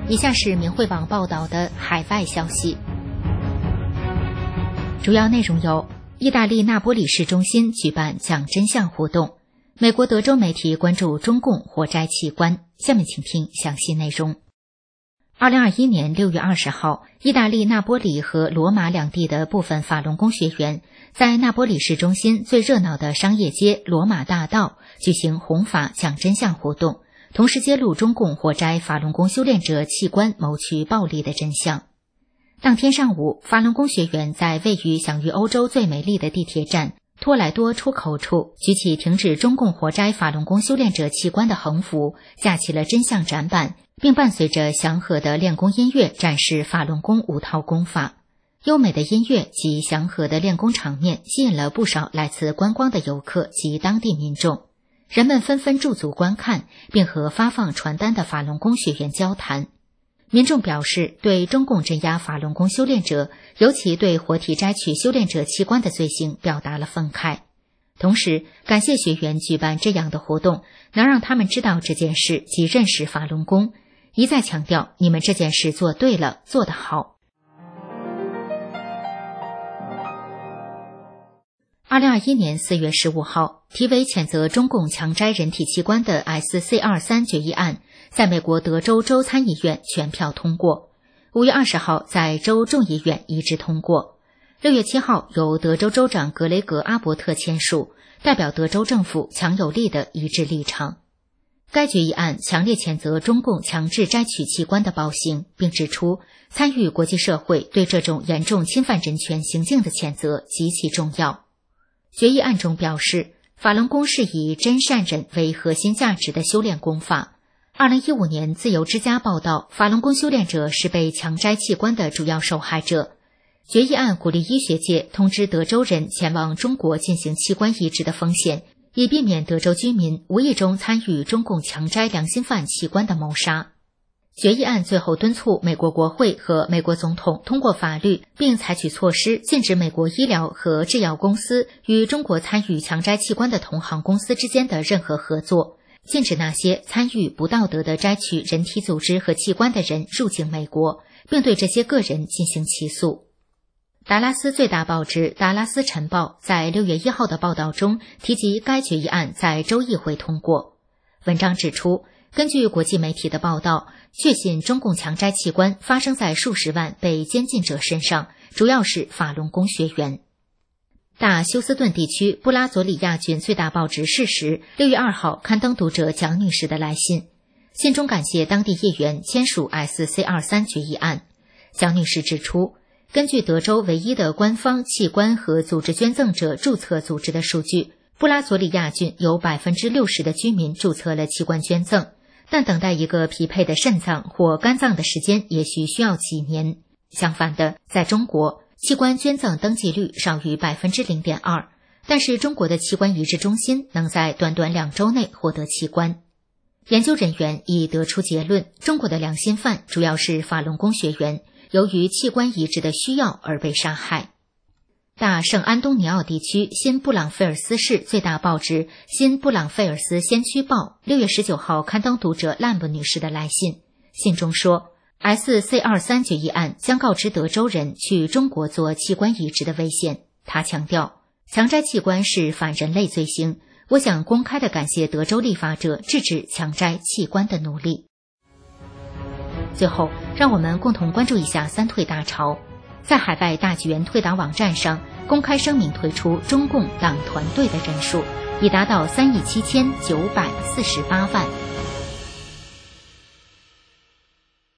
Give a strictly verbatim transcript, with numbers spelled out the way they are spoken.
以下是明慧网报道的海外消息，主要内容有：意大利那波里市中心举办讲真相活动，美国德州媒体关注中共活摘器官。下面请听详细内容。二零二一年六月二十号，意大利那波里和罗马两地的部分法轮功学员在那波里市中心最热闹的商业街罗马大道举行弘法讲真相活动，同时揭露中共活摘法轮功修炼者器官谋取暴利的真相。当天上午，法轮功学员在位于享誉欧洲最美丽的地铁站托莱多出口处举起停止中共活摘法轮功修炼者器官的横幅，架起了真相展板，并伴随着祥和的练功音乐展示法轮功五套功法。优美的音乐及祥和的练功场面吸引了不少来自观光的游客及当地民众，人们纷纷驻足观看，并和发放传单的法轮功学员交谈。民众表示对中共镇压法轮功修炼者，尤其对活体摘取修炼者器官的罪行表达了愤慨，同时感谢学员举办这样的活动，能让他们知道这件事及认识法轮功，一再强调你们这件事做对了，做得好。二零二一年四月十五号，题为谴责中共强摘人体器官的 S C 二十三 决议案在美国德州州参议院全票通过，五月二十号在州众议院一致通过，六月七号由德州州长格雷格·阿伯特签署，代表德州政府强有力的一致立场。该决议案强烈谴责中共强制摘取器官的暴行，并指出参与国际社会对这种严重侵犯人权行径的谴责极其重要。决议案中表示，法轮功是以真善忍为核心价值的修炼功法。二零一五年自由之家报道，法轮功修炼者是被强摘器官的主要受害者。决议案鼓励医学界通知德州人前往中国进行器官移植的风险，以避免德州居民无意中参与中共强摘良心犯器官的谋杀。决议案最后敦促美国国会和美国总统通过法律，并采取措施禁止美国医疗和制药公司与中国参与强摘器官的同行公司之间的任何合作，禁止那些参与不道德的摘取人体组织和器官的人入境美国，并对这些个人进行起诉。达拉斯最大报纸《达拉斯晨报》在六月一号的报道中提及该决议案在州议会通过。文章指出，根据国际媒体的报道，确信中共强摘器官发生在数十万被监禁者身上，主要是法轮功学员。大休斯顿地区布拉佐里亚郡最大报纸《事实》六月二号刊登读者蒋女士的来信，信中感谢当地议员签署 S C 二十三 决议案。蒋女士指出，根据德州唯一的官方器官和组织捐赠者注册组织的数据，布拉佐里亚郡有 百分之六十 的居民注册了器官捐赠，但等待一个匹配的肾脏或肝脏的时间也许需要几年。相反的，在中国，器官捐赠登记率少于 百分之零点二， 但是中国的器官移植中心能在短短两周内获得器官。研究人员已得出结论，中国的良心犯主要是法轮功学员，由于器官移植的需要而被杀害。大圣安东尼奥地区新布朗菲尔斯市最大报纸《新布朗菲尔斯先驱报》六月十九号刊登读者兰布女士的来信，信中说 S C 二十三 决议案将告知德州人去中国做器官移植的危险。她强调，强摘器官是反人类罪行，我想公开地感谢德州立法者制止强摘器官的努力。最后，让我们共同关注一下三退大潮。在海外大纪元退党网站上公开声明退出中共党团队的人数已达到三亿七千九百四十八万。